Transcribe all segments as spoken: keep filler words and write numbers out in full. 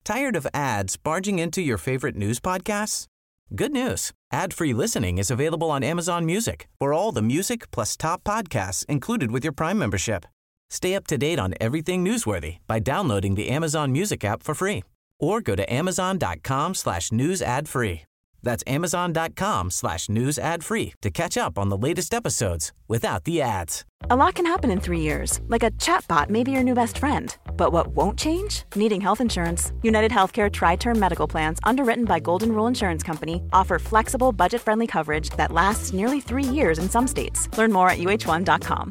Tired of ads barging into your favorite news podcasts? Good news. Ad-free listening is available on Amazon Music for all the music plus top podcasts included with your Prime membership. Stay up to date on everything newsworthy by downloading the Amazon Music app for free or go to amazon.com slash news ad free. That's amazon.com slash news ad free to catch up on the latest episodes without the ads. A lot can happen in three years, like a chatbot may be your new best friend. But what won't change? Needing health insurance. United Healthcare Tri-Term Medical Plans, underwritten by Golden Rule Insurance Company, offer flexible, budget-friendly coverage that lasts nearly three years in some states. Learn more at U H one dot com.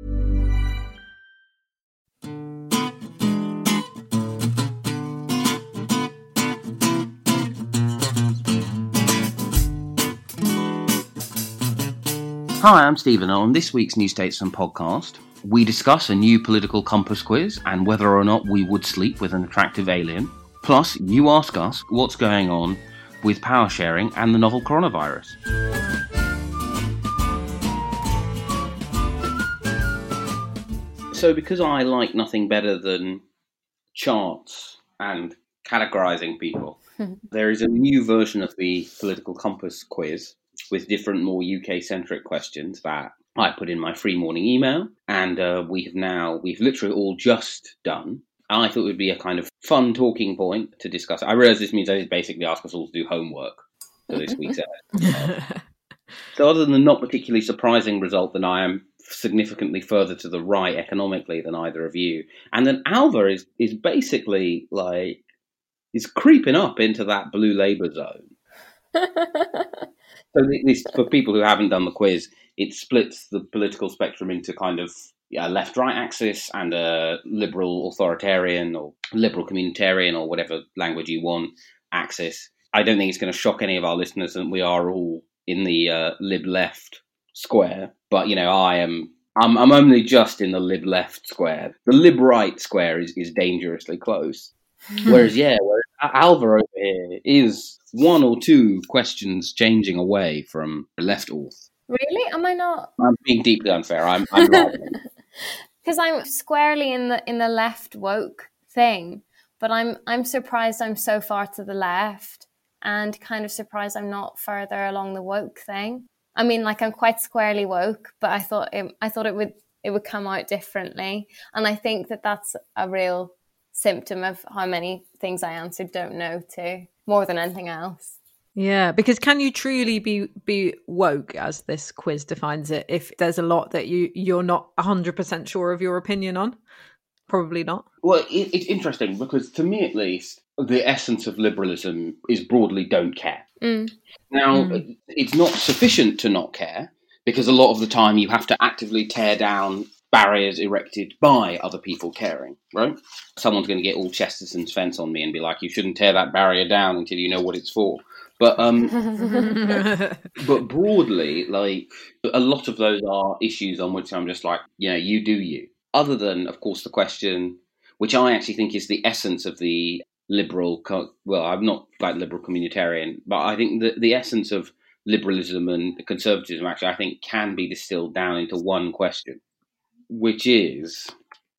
Hi, I'm Stephen. On this week's New Statesman podcast, we discuss a new political compass quiz and whether or not we would sleep with an attractive alien. Plus, you ask us what's going on with power sharing and the novel coronavirus. So because I like nothing better than charts and categorizing people, there is a new version of the political compass quiz with different, more U K-centric questions that I put in my free morning email, and uh, we have now, we've literally all just done. I thought it would be a kind of fun talking point to discuss. I realise this means I basically ask us all to do homework for this week's episode. So other than the not particularly surprising result that I am significantly further to the right economically than either of you, and then Alva is, is basically like, is creeping up into that blue Labour zone. So this, for people who haven't done the quiz, it splits the political spectrum into kind of yeah, left-right axis and a liberal authoritarian or liberal communitarian or whatever language you want axis. I don't think it's going to shock any of our listeners that we are all in the uh, lib-left square. But, you know, I am I'm, I'm only just in the lib-left square. The lib-right square is, is dangerously close. Whereas, yeah, whereas Alva over here is one or two questions changing away from left auth. Really? Am I not? I'm being deeply unfair. I'm I'm because I'm squarely in the in the left woke thing, but I'm I'm surprised I'm so far to the left, and kind of surprised I'm not further along the woke thing. I mean, like I'm quite squarely woke, but I thought it, I thought it would it would come out differently, and I think that that's a real symptom of how many things I answered don't know to, more than anything else. Yeah, because can you truly be be woke, as this quiz defines it, if there's a lot that you, you're not one hundred percent sure of your opinion on? Probably not. Well, it, it's interesting because to me at least, the essence of liberalism is broadly don't care. Mm. Now, mm. it's not sufficient to not care because a lot of the time you have to actively tear down barriers erected by other people caring, right? Someone's going to get all Chesterton's fence on me and be like, you shouldn't tear that barrier down until you know what it's for. But um, but broadly, like, a lot of those are issues on which I'm just like, you know, you do you. Other than, of course, the question, which I actually think is the essence of the liberal, co- well, I'm not like liberal communitarian, but I think that the essence of liberalism and conservatism actually, I think, can be distilled down into one question, which is,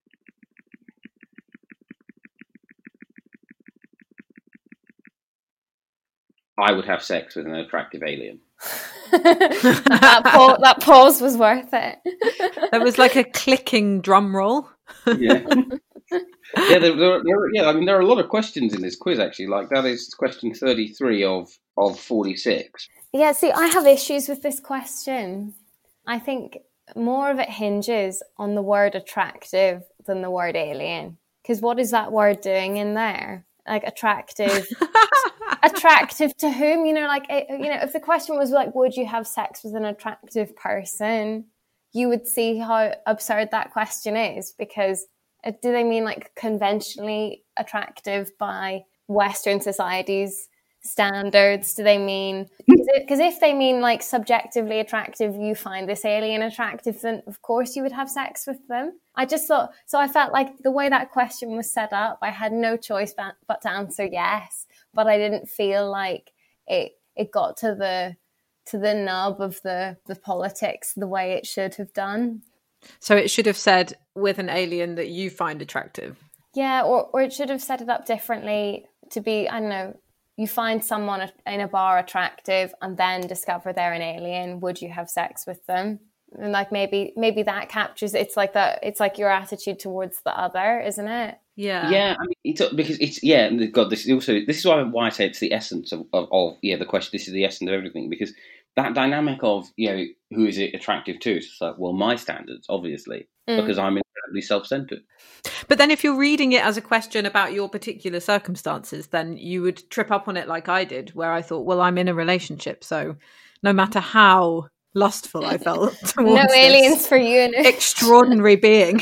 I would have sex with an attractive alien. that, pa- that pause was worth it. That was like a clicking drum roll. Yeah. Yeah, there, there, there, yeah. I mean, there are a lot of questions in this quiz, actually. Like, that is question thirty-three of, of forty-six. Yeah, see, I have issues with this question. I think more of it hinges on the word attractive than the word alien. Because what is that word doing in there? Like, attractive. Attractive to whom? You know, like, you know, if the question was like, would you have sex with an attractive person? You would see how absurd that question is, because do they mean like conventionally attractive by Western society's standards? Do they mean, because if they mean like subjectively attractive, you find this alien attractive, then of course you would have sex with them. I just thought, so I felt like the way that question was set up, I had no choice but, but to answer yes, but I didn't feel like it it got to the to the nub of the, the politics the way it should have done. So it should have said with an alien that you find attractive. Yeah, or, or it should have set it up differently to be, I don't know, you find someone in a bar attractive and then discover they're an alien, would you have sex with them? And like maybe maybe that captures, it's like that, it's like your attitude towards the other, isn't it? Yeah, yeah. I mean, it's because it's yeah. God, this is also this is why why I say it's the essence of, of, of yeah the question. This is the essence of everything, because that dynamic of, you know, who is it attractive to? It's like, well, my standards, obviously, mm. because I'm incredibly self-centered. But then if you're reading it as a question about your particular circumstances, then you would trip up on it like I did, where I thought, well, I'm in a relationship, so no matter how lustful I felt towards no aliens for you, extraordinary being.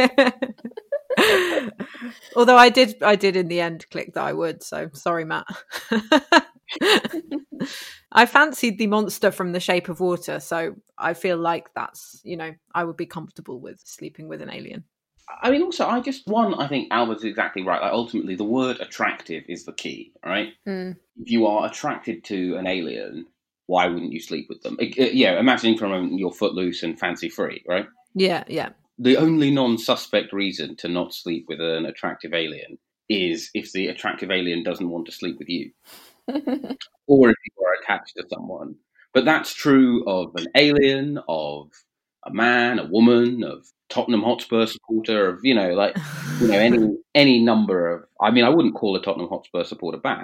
Although I did, I did in the end click that I would. So sorry, Matt. I fancied the monster from The Shape of Water, so I feel like that's, you know, I would be comfortable with sleeping with an alien. I mean, also, I just, one, I think Albert's exactly right. Like, ultimately, the word attractive is the key, right? Mm. If you are attracted to an alien, why wouldn't you sleep with them? It, it, yeah, imagining for a moment you're footloose and fancy-free, right? Yeah, yeah. The only non-suspect reason to not sleep with an attractive alien is if the attractive alien doesn't want to sleep with you. Or if you are attached to someone. But that's true of an alien, of a man, a woman, of Tottenham Hotspur supporter, of, you know, like, you know, any any number of, I mean, I wouldn't call a Tottenham Hotspur supporter back.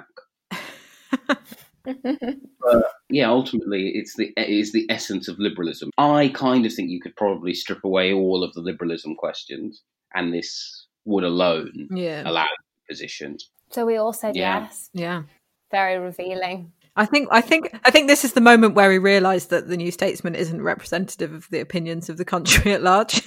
But yeah, ultimately it's the it's the essence of liberalism. I kind of think you could probably strip away all of the liberalism questions, and this would alone yeah. allow positions. So we all said yeah. yes. Yeah. Very revealing. I think I think I think this is the moment where we realise that the New Statesman isn't representative of the opinions of the country at large.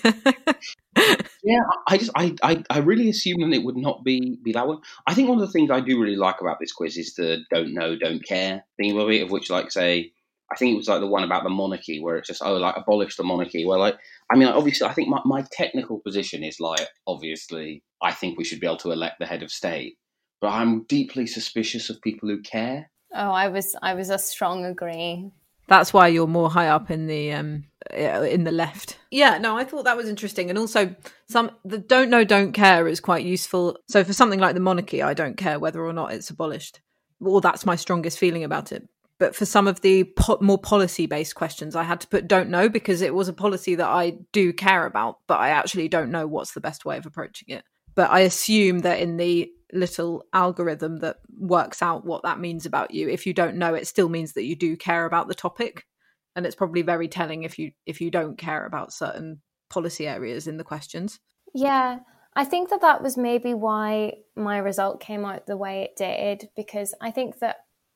Yeah, I just I, I, I really assumed that it would not be, be that one. I think one of the things I do really like about this quiz is the don't know, don't care thing of it, of which, like, say, I think it was like the one about the monarchy, where it's just, oh, like, abolish the monarchy. Well, like, I mean, obviously, I think my, my technical position is, like, obviously, I think we should be able to elect the head of state. But I'm deeply suspicious of people who care. Oh, I was I was a strong agree. That's why you're more high up in the um in the left. Yeah, no, I thought that was interesting, and also some the don't know, don't care is quite useful. So for something like the monarchy, I don't care whether or not it's abolished. Well, that's my strongest feeling about it. But for some of the po- more policy-based questions, I had to put don't know, because it was a policy that I do care about, but I actually don't know what's the best way of approaching it. But I assume that in the little algorithm that works out what that means about you, if you don't know, it still means that you do care about the topic. And it's probably very telling if you if you don't care about certain policy areas in the questions. Yeah, I think that that was maybe why my result came out the way it did, because I think that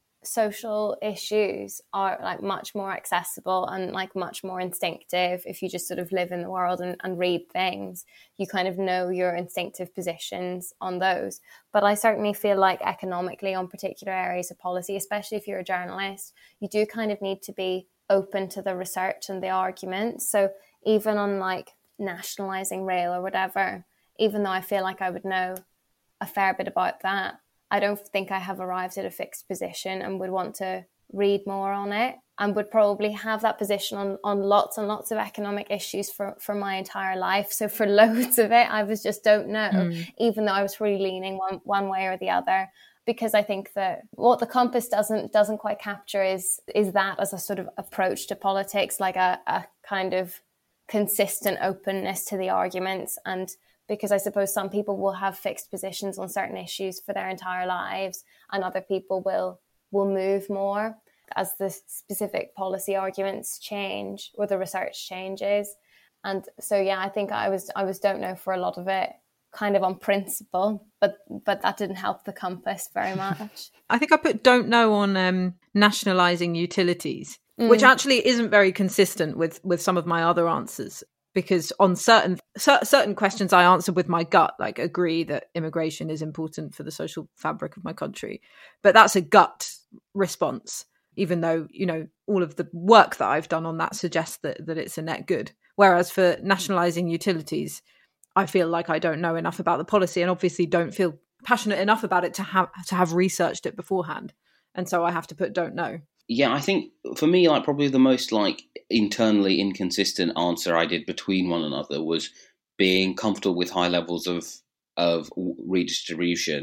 social issues are like much more accessible and like much more instinctive. If you just sort of live in the world and, and read things, you kind of know your instinctive positions on those. But I certainly feel like economically on particular areas of policy, especially if you're a journalist, you do kind of need to be open to the research and the arguments. So even on like nationalising rail or whatever, even though I feel like I would know a fair bit about that, I don't think I have arrived at a fixed position and would want to read more on it, and would probably have that position on, on lots and lots of economic issues for, for my entire life. So for loads of it, I was just don't know, mm. even though I was really leaning one, one way or the other, because I think that what the compass doesn't doesn't quite capture is is that as a sort of approach to politics, like a, a kind of consistent openness to the arguments. And because I suppose some people will have fixed positions on certain issues for their entire lives, and other people will will move more as the specific policy arguments change or the research changes. And so, yeah, I think I was I was don't know for a lot of it, kind of on principle, but but that didn't help the compass very much. I think I put don't know on um, nationalising utilities, mm. which actually isn't very consistent with with some of my other answers. Because on certain certain questions I answered with my gut, like agree that immigration is important for the social fabric of my country. But that's a gut response, even though, you know, all of the work that I've done on that suggests that, that it's a net good. Whereas for nationalising utilities, I feel like I don't know enough about the policy, and obviously don't feel passionate enough about it to have to have researched it beforehand. And so I have to put don't know. Yeah, I think for me, like probably the most like internally inconsistent answer I did between one another was being comfortable with high levels of of redistribution,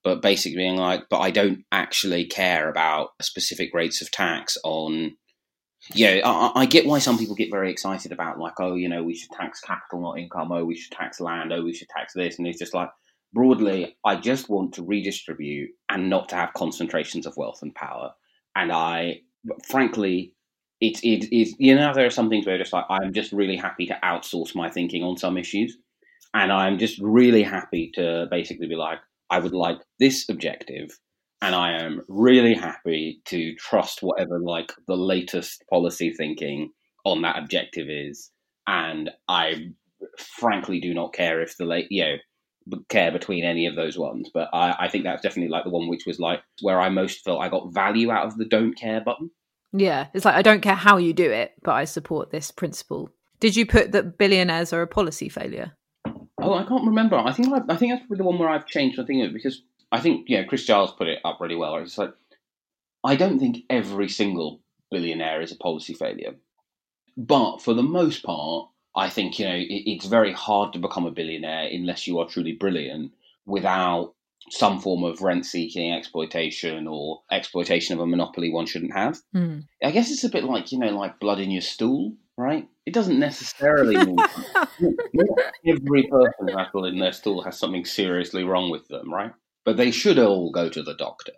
but basically being like, but I don't actually care about specific rates of tax on. Yeah, I, I get why some people get very excited about like, oh, you know, we should tax capital, not income. Oh, we should tax land. Oh, we should tax this. And it's just like, broadly, I just want to redistribute and not to have concentrations of wealth and power. And I, frankly, it it is, you know, there are some things where just like, I'm just really happy to outsource my thinking on some issues. And I'm just really happy to basically be like, I would like this objective. And I am really happy to trust whatever like the latest policy thinking on that objective is. And I frankly do not care if the late, you know, care between any of those ones. But I, I think that's definitely like the one which was like where I most felt I got value out of the don't care button. Yeah, it's like, I don't care how you do it, but I support this principle. Did you put that billionaires are a policy failure? Oh, I can't remember. I think I, I think that's the one where I've changed the thing because I think, you know, Chris Giles put it up really well. It's like, I don't think every single billionaire is a policy failure. But for the most part, I think, you know, it, it's very hard to become a billionaire unless you are truly brilliant without some form of rent-seeking exploitation or exploitation of a monopoly one shouldn't have. Mm. I guess it's a bit like, you know, like blood in your stool, right? It doesn't necessarily mean every person who has blood in their stool has something seriously wrong with them, right? But they should all go to the doctor.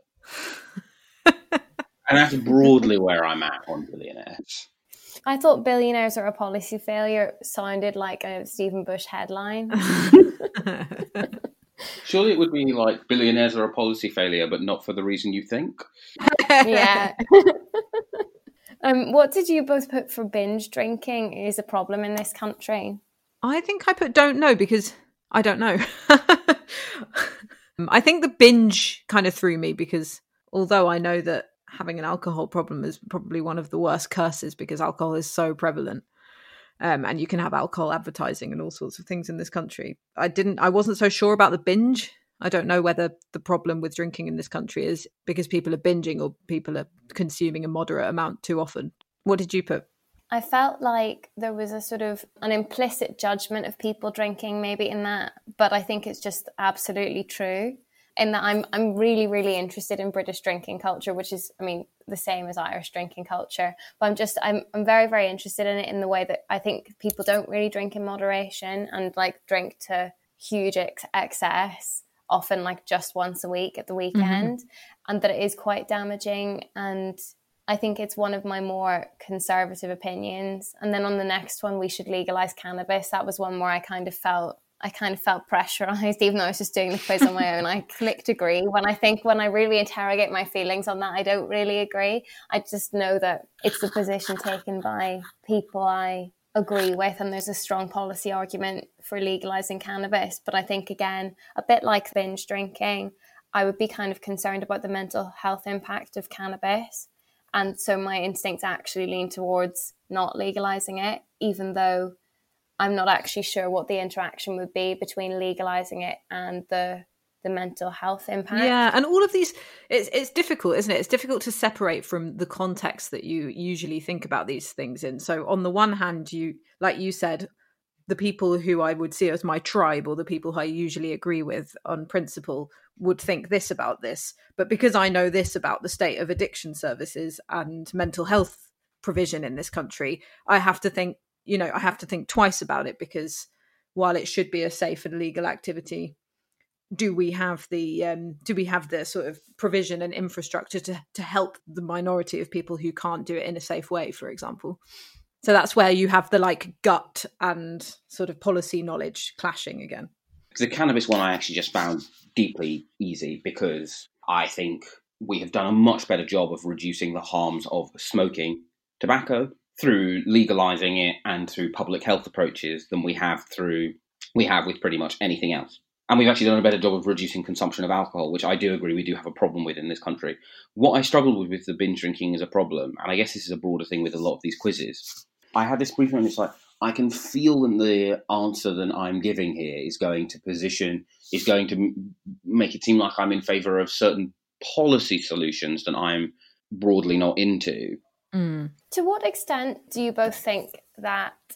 And that's broadly where I'm at on billionaires. I thought billionaires are a policy failure sounded like a Stephen Bush headline. Surely it would be like billionaires are a policy failure, but not for the reason you think. Yeah. um, what did you both put for binge drinking is a problem in this country? I think I put don't know because I don't know. I think the binge kind of threw me because although I know that having an alcohol problem is probably one of the worst curses because alcohol is so prevalent, um, and you can have alcohol advertising and all sorts of things in this country. I didn't, I wasn't so sure about the binge. I don't know whether the problem with drinking in this country is because people are binging or people are consuming a moderate amount too often. What did you put? I felt like there was a sort of an implicit judgment of people drinking maybe in that, but I think it's just absolutely true in that I'm I'm really, really interested in British drinking culture, which is, I mean, the same as Irish drinking culture. But I'm just, I'm I'm very, very interested in it in the way that I think people don't really drink in moderation and like drink to huge ex- excess, often like just once a week at the weekend, mm-hmm. and that it is quite damaging. And I think it's one of my more conservative opinions. And then on the next one, we should legalize cannabis. That was one where I kind of felt, I kind of felt pressurized, even though I was just doing the quiz on my own. I clicked agree. When I think, when I really interrogate my feelings on that, I don't really agree. I just know that it's the position taken by people I agree with, and there's a strong policy argument for legalizing cannabis. But I think, again, a bit like binge drinking, I would be kind of concerned about the mental health impact of cannabis. And so my instincts actually lean towards not legalizing it, even though I'm not actually sure what the interaction would be between legalizing it and the the mental health impact. Yeah, and all of these, it's it's difficult, isn't it? It's difficult to separate from the context that you usually think about these things in. So on the one hand, you, like you said, the people who I would see as my tribe or the people who I usually agree with on principle would think this about this. But because I know this about the state of addiction services and mental health provision in this country, I have to think, you know, I have to think twice about it, because while it should be a safe and legal activity, do we have the um, do we have the sort of provision and infrastructure to, to help the minority of people who can't do it in a safe way, for example? So that's where you have the like gut and sort of policy knowledge clashing again. The cannabis one I actually just found deeply easy, because I think we have done a much better job of reducing the harms of smoking tobacco through legalizing it and through public health approaches than we have through we have with pretty much anything else. And we've actually done a better job of reducing consumption of alcohol, which I do agree we do have a problem with in this country. What I struggled with with the binge drinking as a problem, and I guess this is a broader thing with a lot of these quizzes, I had this briefing and it's like, I can feel that the answer that I'm giving here is going to position, is going to m- make it seem like I'm in favour of certain policy solutions that I'm broadly not into. Mm. To what extent do you both think that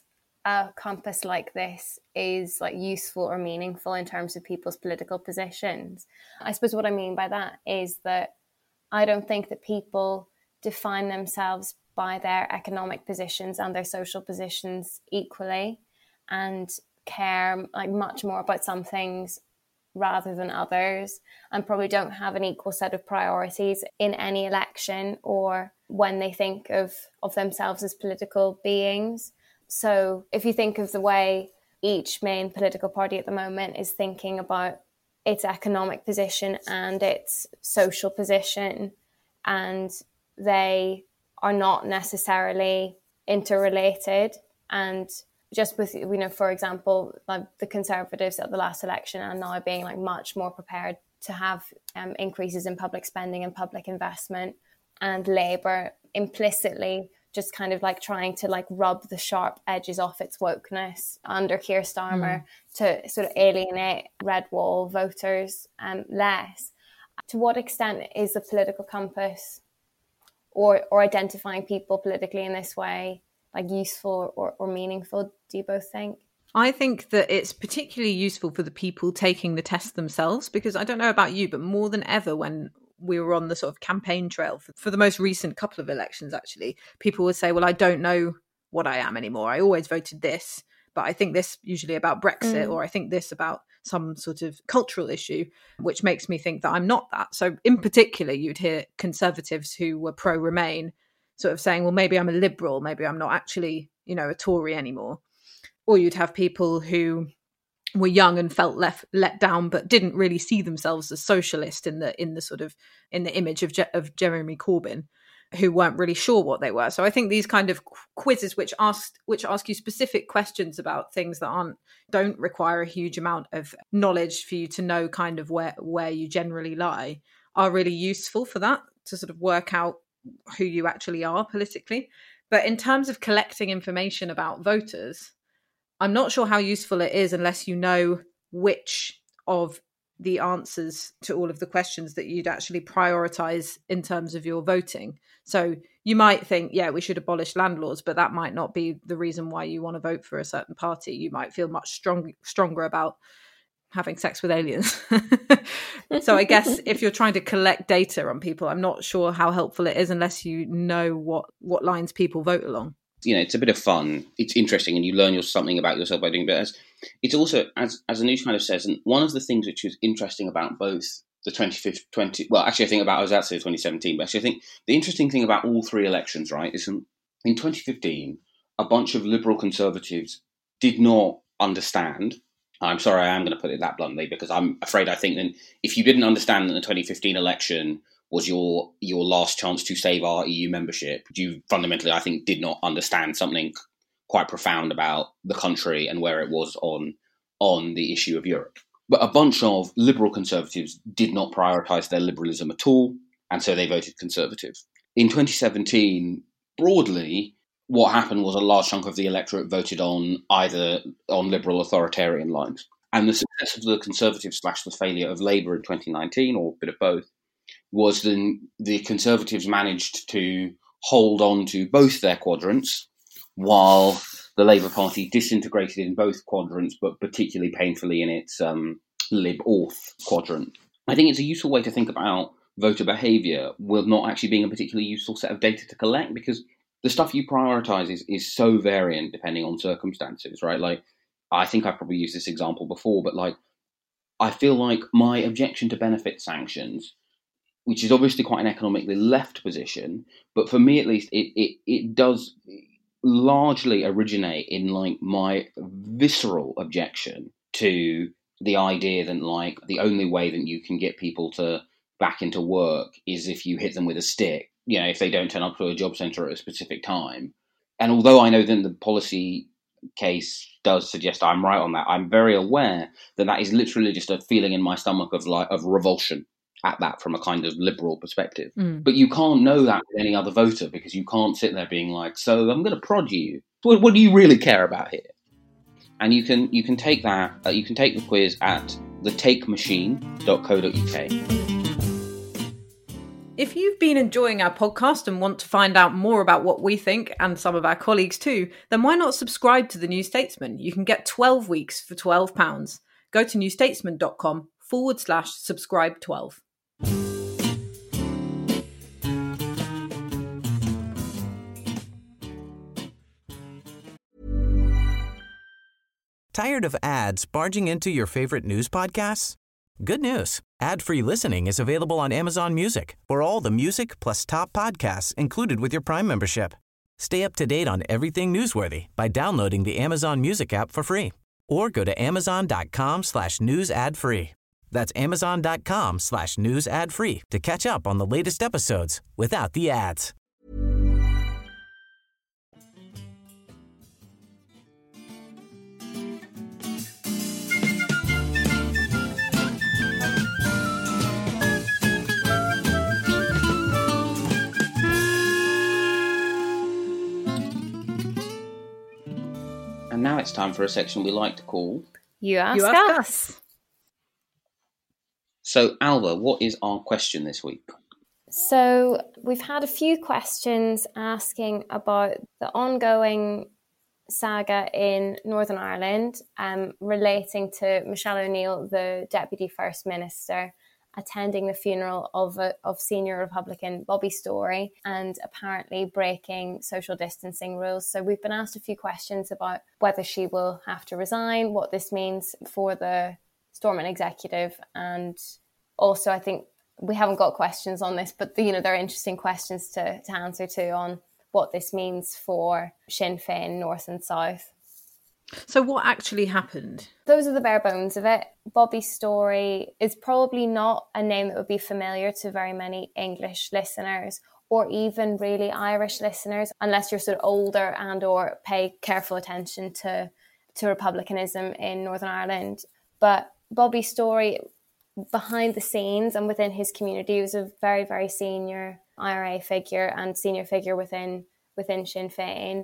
a compass like this is like useful or meaningful in terms of people's political positions. I suppose what I mean by that is that I don't think that people define themselves by their economic positions and their social positions equally, and care like much more about some things rather than others, and probably don't have an equal set of priorities in any election or when they think of, of themselves as political beings. So if you think of the way each main political party at the moment is thinking about its economic position and its social position, and they are not necessarily interrelated, and just with, you know, for example, like the Conservatives at the last election are now being like much more prepared to have um, increases in public spending and public investment, and Labour implicitly just kind of like trying to like rub the sharp edges off its wokeness under Keir Starmer mm. to sort of alienate red wall voters um, less. To what extent is the political compass or or identifying people politically in this way like useful or, or meaningful, do you both think? I think that it's particularly useful for the people taking the test themselves, because I don't know about you, but more than ever when we were on the sort of campaign trail for, for the most recent couple of elections, actually, people would say, well, I don't know what I am anymore. I always voted this, but I think this usually about Brexit, mm. or I think this about some sort of cultural issue, which makes me think that I'm not that. So in particular, you'd hear Conservatives who were pro-Remain sort of saying, well, maybe I'm a Liberal, maybe I'm not actually, you know, a Tory anymore. Or you'd have people who were young and felt left let down, but didn't really see themselves as socialist in the in the sort of in the image of Je- of Jeremy Corbyn, who weren't really sure what they were. So I think these kind of quizzes, which ask which ask you specific questions about things that aren't don't require a huge amount of knowledge for you to know kind of where where you generally lie, are really useful for that, to sort of work out who you actually are politically. But in terms of collecting information about voters, I'm not sure how useful it is unless you know which of the answers to all of the questions that you'd actually prioritize in terms of your voting. So you might think, yeah, we should abolish land laws, but that might not be the reason why you want to vote for a certain party. You might feel much strong, stronger about having sex with aliens. So I guess if you're trying to collect data on people, I'm not sure how helpful it is unless you know what, what lines people vote along. You know, it's a bit of fun. It's interesting, and you learn something about yourself by doing it. It's also, as as Anoush kind of says, and one of the things which was interesting about both the twenty-fifth, twenty well, actually, I think about I was at say twenty seventeen, but actually, I think the interesting thing about all three elections, right, is in, in twenty fifteen, a bunch of liberal conservatives did not understand. I'm sorry, I am going to put it that bluntly, because I'm afraid I think that if you didn't understand that the twenty fifteen election was your your last chance to save our E U membership, you fundamentally, I think, did not understand something quite profound about the country and where it was on on the issue of Europe. But a bunch of liberal conservatives did not prioritise their liberalism at all, and so they voted Conservative. In twenty seventeen, broadly, what happened was a large chunk of the electorate voted on either on liberal authoritarian lines. And the success of the Conservatives slash the failure of Labour in twenty nineteen, or a bit of both, was then the Conservatives managed to hold on to both their quadrants, while the Labour Party disintegrated in both quadrants, but particularly painfully in its um, Lib-Auth quadrant. I think it's a useful way to think about voter behaviour, with not actually being a particularly useful set of data to collect, because the stuff you prioritise is, is so variant depending on circumstances, right? Like, I think I've probably used this example before, but like, I feel like my objection to benefit sanctions, which is obviously quite an economically left position, but for me at least, it it, it does largely originate in like my visceral objection to the idea that like the only way that you can get people to back into work is if you hit them with a stick, you know, if they don't turn up to a job centre at a specific time. And although I know that the policy case does suggest I'm right on that, I'm very aware that that is literally just a feeling in my stomach of like of revulsion at that from a kind of liberal perspective. Mm. But you can't know that with any other voter, because you can't sit there being like, so I'm going to prod you. What, what do you really care about here? And you can you can take that, uh, you can take the quiz at the take machine dot co dot uk. If you've been enjoying our podcast and want to find out more about what we think, and some of our colleagues too, then why not subscribe to The New Statesman? You can get twelve weeks for twelve pounds. Go to newstatesman.com forward slash subscribe 12. Tired of ads barging into your favorite news podcasts? Good news. Ad-free listening is available on Amazon Music for all the music plus top podcasts included with your Prime membership. Stay up to date on everything newsworthy by downloading the Amazon Music app for free or go to amazon.com slash news ad free. That's amazon.com slash news ad free to catch up on the latest episodes without the ads. And now it's time for a section we like to call You Ask, You ask Us. us. So, Alva, what is our question this week? So we've had a few questions asking about the ongoing saga in Northern Ireland um, relating to Michelle O'Neill, the Deputy First Minister, attending the funeral of a, of senior Republican Bobby Storey and apparently breaking social distancing rules. So we've been asked a few questions about whether she will have to resign, what this means for the Stormont executive, and also I think we haven't got questions on this, but you know there are interesting questions to, to answer to on what this means for Sinn Féin, North and South. So what actually happened? Those are the bare bones of it. Bobby Storey is probably not a name that would be familiar to very many English listeners or even really Irish listeners, unless you're sort of older and or pay careful attention to, to republicanism in Northern Ireland. But Bobby Storey, behind the scenes and within his community, was a very, very senior I R A figure and senior figure within within Sinn Féin.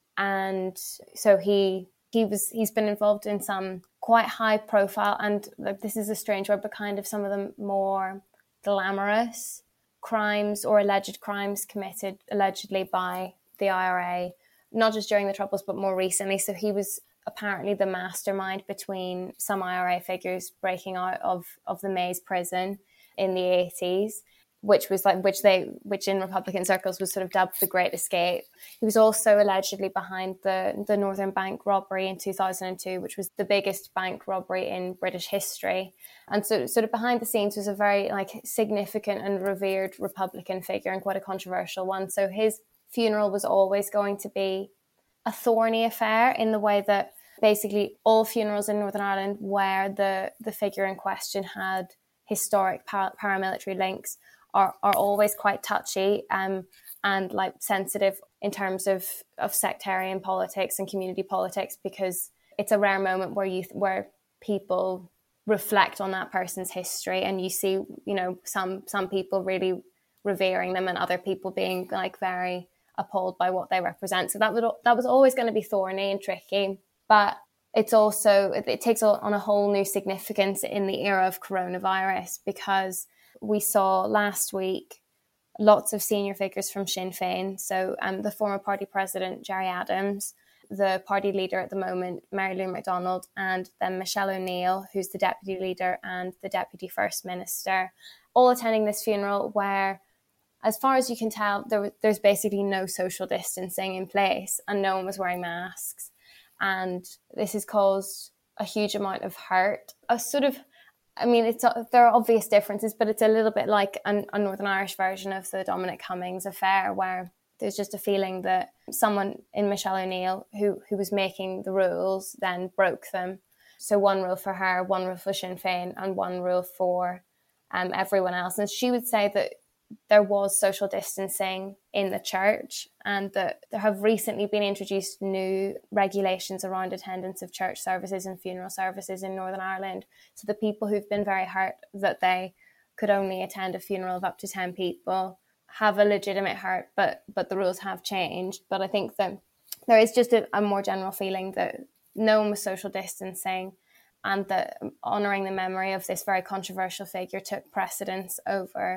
And so he... He was, he's been involved in some quite high profile, and like, this is a strange word, but kind of some of the more glamorous crimes or alleged crimes committed allegedly by the I R A, not just during the Troubles, but more recently. So he was apparently the mastermind between some I R A figures breaking out of, of the Maze prison in the eighties, which was like, which they, which in Republican circles was sort of dubbed the Great Escape. He was also allegedly behind the, the Northern Bank robbery in two thousand two, which was the biggest bank robbery in British history. And so sort of behind the scenes was a very like significant and revered Republican figure and quite a controversial one. So his funeral was always going to be a thorny affair in the way that basically all funerals in Northern Ireland where the, the figure in question had historic para- paramilitary links Are, are always quite touchy um, and like sensitive in terms of, of sectarian politics and community politics, because it's a rare moment where you where people reflect on that person's history and you see, you know, some some people really revering them and other people being like very appalled by what they represent. So that would that was always going to be thorny and tricky, but it's also it, it takes on a whole new significance in the era of coronavirus, because we saw last week lots of senior figures from Sinn Féin. So um, the former party president, Gerry Adams, the party leader at the moment, Mary Lou McDonald, and then Michelle O'Neill, who's the deputy leader and the deputy first minister, all attending this funeral where, as far as you can tell, there, there's basically no social distancing in place and no one was wearing masks. And this has caused a huge amount of hurt. A sort of I mean, it's there are obvious differences, but it's a little bit like an, a Northern Irish version of the Dominic Cummings affair, where there's just a feeling that someone in Michelle O'Neill, who who was making the rules, then broke them. So one rule for her, one rule for Sinn Féin, and one rule for um, everyone else. And she would say that there was social distancing in the church, and that there have recently been introduced new regulations around attendance of church services and funeral services in Northern Ireland. So the people who've been very hurt that they could only attend a funeral of up to ten people have a legitimate hurt, but but the rules have changed. But I think that there is just a, a more general feeling that no one was social distancing, and that honouring the memory of this very controversial figure took precedence over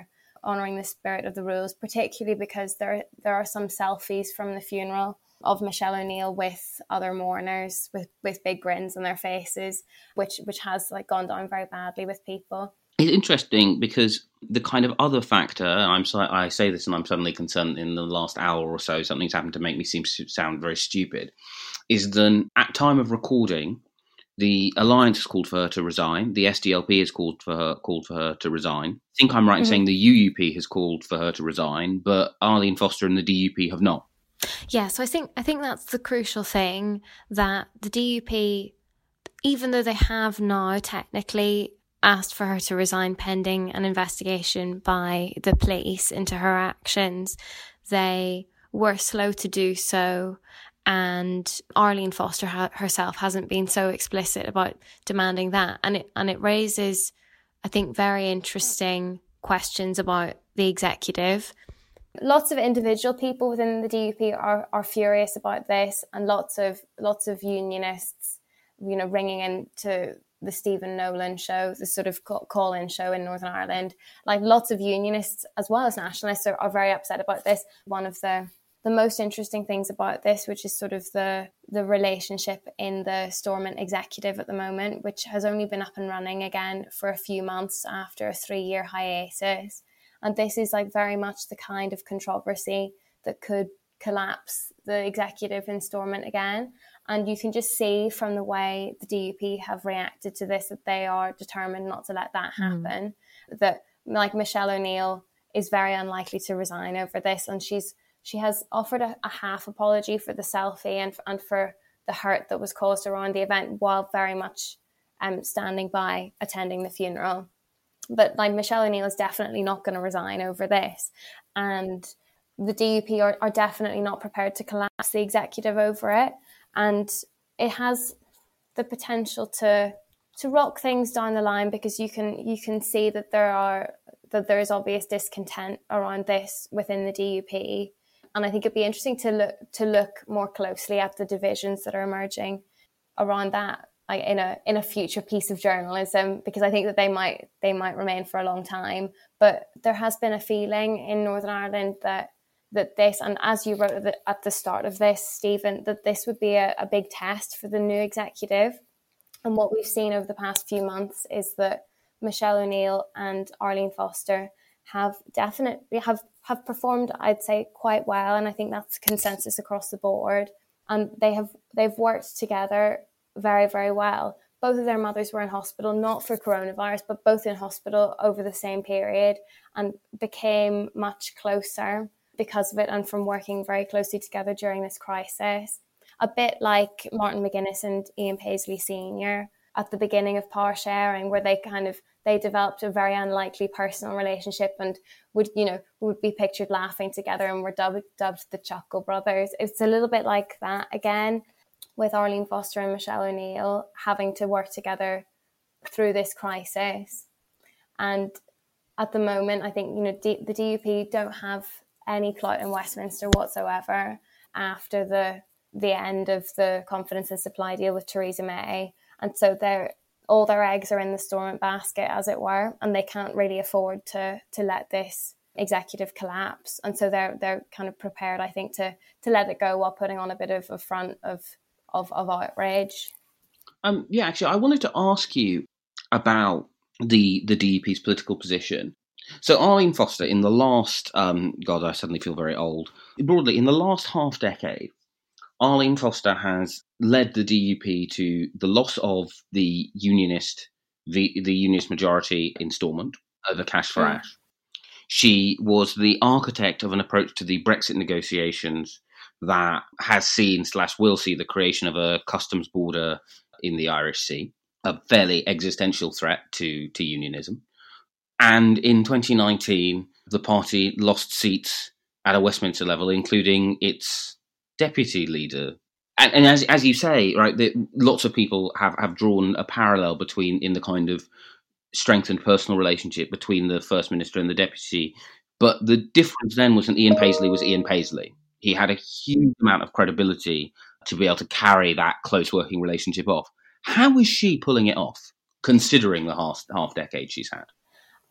honouring the spirit of the rules, particularly because there there are some selfies from the funeral of Michelle O'Neill with other mourners with, with big grins on their faces, which which has like gone down very badly with people. It's interesting because the kind of other factor, I'm so, I say this and I'm suddenly concerned in the last hour or so, something's happened to make me seem to sound very stupid, is that at time of recording, the Alliance has called for her to resign. The S D L P has called for her called for her to resign. I think I'm right in mm-hmm. saying the U U P has called for her to resign, but Arlene Foster and the D U P have not. Yeah, so I think I think that's the crucial thing, that the D U P, even though they have now technically asked for her to resign pending an investigation by the police into her actions, they were slow to do so. And Arlene Foster ha- herself hasn't been so explicit about demanding that. And it, and it raises, I think, very interesting questions about the executive. Lots of individual people within the D U P are, are furious about this, and lots of lots of unionists, you know, ringing into the Stephen Nolan show, the sort of call-in show in Northern Ireland. Like lots of unionists as well as nationalists are, are very upset about this. One of the the most interesting things about this, which is sort of the the relationship in the Stormont executive at the moment, which has only been up and running again for a few months after a three-year hiatus. And this is like very much the kind of controversy that could collapse the executive in Stormont again. And you can just see from the way the D U P have reacted to this that they are determined not to let that happen. Mm. That like Michelle O'Neill is very unlikely to resign over this, and she's she has offered a, a half apology for the selfie and and for the hurt that was caused around the event, while very much um standing by attending the funeral. But like Michelle O'Neill is definitely not going to resign over this, and the D U P are, are definitely not prepared to collapse the executive over it. And it has the potential to to rock things down the line, because you can you can see that there are that there is obvious discontent around this within the D U P. And I think it'd be interesting to look to look more closely at the divisions that are emerging around that, like in a in a future piece of journalism, because I think that they might they might remain for a long time. But there has been a feeling in Northern Ireland that that this, and as you wrote at the start of this, Stephen, that this would be a, a big test for the new executive. And what we've seen over the past few months is that Michelle O'Neill and Arlene Foster have definitely have, have performed, I'd say, quite well. And I think that's consensus across the board. And they have they've worked together very, very well. Both of their mothers were in hospital, not for coronavirus, but both in hospital over the same period, and became much closer because of it, and from working very closely together during this crisis. A bit like Martin McGuinness and Ian Paisley Senior at the beginning of Power Sharing, where they kind of they developed a very unlikely personal relationship and would, you know, would be pictured laughing together and were dubbed, dubbed the Chuckle Brothers. It's a little bit like that again, with Arlene Foster and Michelle O'Neill having to work together through this crisis. And at the moment, I think, you know, D- the D U P don't have any clout in Westminster whatsoever after the the end of the confidence and supply deal with Theresa May. And so they're all their eggs are in the Stormont basket, as it were, and they can't really afford to to let this executive collapse. And so they're they're kind of prepared, I think, to to let it go while putting on a bit of a front of of, of outrage. Um, yeah, actually, I wanted to ask you about the the D U P's political position. So Arlene Foster, in the last, um, God, I suddenly feel very old. Broadly, in the last half decade, Arlene Foster has led the D U P to the loss of the unionist, the, the unionist majority in Stormont over Cash for Mm. Ash. She was the architect of an approach to the Brexit negotiations that has seen slash will see the creation of a customs border in the Irish Sea, a fairly existential threat to, to unionism. And in twenty nineteen, the party lost seats at a Westminster level, including its deputy leader. And, and as as you say, right, the, lots of people have, have drawn a parallel between in the kind of strengthened personal relationship between the First Minister and the deputy. But the difference then was that Ian Paisley was Ian Paisley. He had a huge amount of credibility to be able to carry that close working relationship off. How is she pulling it off, considering the half, half decade she's had?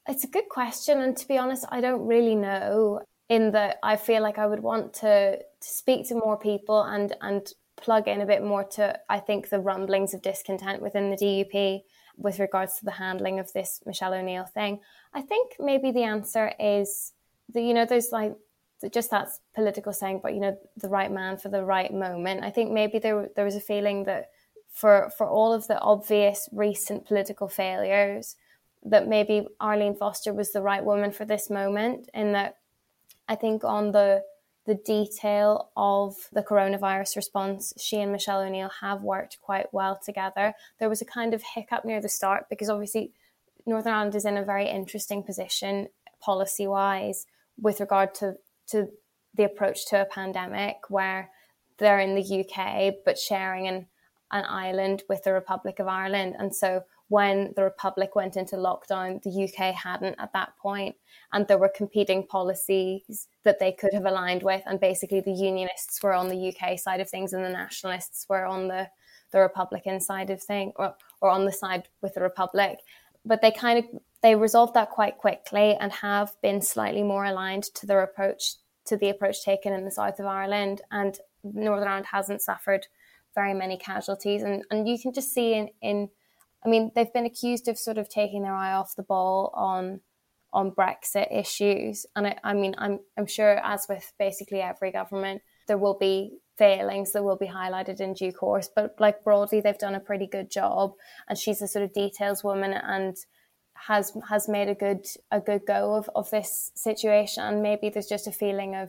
It's a good question. And to be honest, I don't really know, in that I feel like I would want to, to speak to more people and, and plug in a bit more to, I think, the rumblings of discontent within the D U P with regards to the handling of this Michelle O'Neill thing. I think maybe the answer is, the, you know, there's like just that political saying, but, you know, the right man for the right moment. I think maybe there there was a feeling that for, for all of the obvious recent political failures, that maybe Arlene Foster was the right woman for this moment, in that I think on the the detail of the coronavirus response, she and Michelle O'Neill have worked quite well together. There was a kind of hiccup near the start because obviously Northern Ireland is in a very interesting position policy-wise with regard to, to the approach to a pandemic, where they're in the U K but sharing an, an island with the Republic of Ireland. And so when the Republic went into lockdown, the U K hadn't at that point, and there were competing policies that they could have aligned with, and basically the Unionists were on the U K side of things and the Nationalists were on the, the Republican side of things, or, or on the side with the Republic. But they kind of, they resolved that quite quickly and have been slightly more aligned to their approach, to the approach taken in the south of Ireland, and Northern Ireland hasn't suffered very many casualties. And, and you can just see in, in I mean, they've been accused of sort of taking their eye off the ball on on Brexit issues. And I, I mean, I'm I'm sure, as with basically every government, there will be failings that will be highlighted in due course. But like broadly, they've done a pretty good job. And she's a sort of details woman and has has made a good a good go of, of this situation. And maybe there's just a feeling of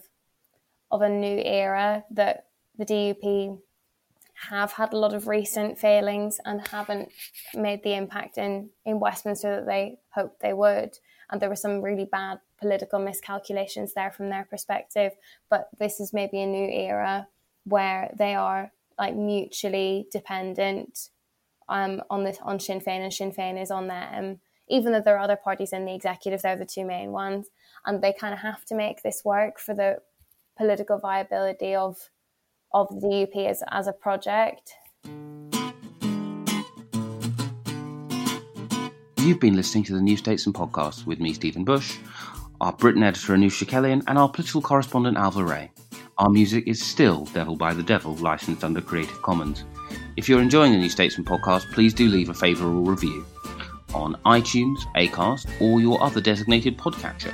of a new era, that the D U P have had a lot of recent failings and haven't made the impact in, in Westminster that they hoped they would. And there were some really bad political miscalculations there from their perspective. But this is maybe a new era where they are like mutually dependent um, on this on Sinn Féin, and Sinn Féin is on them. Even though there are other parties in the executive, they're the two main ones. And they kind of have to make this work for the political viability of of the D U P as, as a project. You've been listening to the New Statesman podcast with me, Stephen Bush, our Britain editor Anusha Kellyan, and our political correspondent Alva Ray. Our music is still Devil by the Devil, licensed under Creative Commons. If you're enjoying the New Statesman podcast, please do leave a favourable review on iTunes, Acast, or your other designated podcatcher.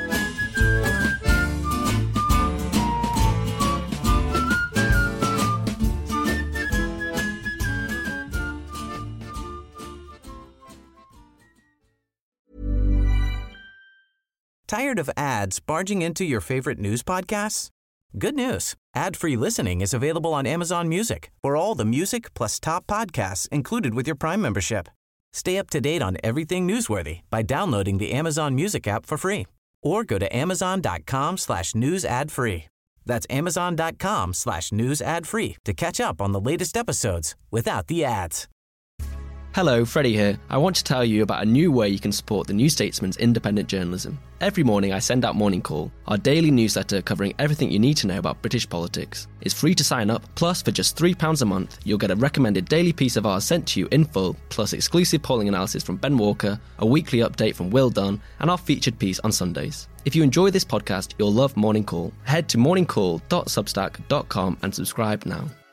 Tired of ads barging into your favorite news podcasts? Good news. Ad-free listening is available on Amazon Music for all the music plus top podcasts included with your Prime membership. Stay up to date on everything newsworthy by downloading the Amazon Music app for free, or go to amazon.com slash news ad free. That's amazon.com slash news ad free to catch up on the latest episodes without the ads. Hello, Freddie here. I want to tell you about a new way you can support the New Statesman's independent journalism. Every morning I send out Morning Call, our daily newsletter covering everything you need to know about British politics. It's free to sign up, plus for just three pounds a month, you'll get a recommended daily piece of ours sent to you in full, plus exclusive polling analysis from Ben Walker, a weekly update from Will Dunn, and our featured piece on Sundays. If you enjoy this podcast, you'll love Morning Call. Head to morning call dot substack dot com and subscribe now.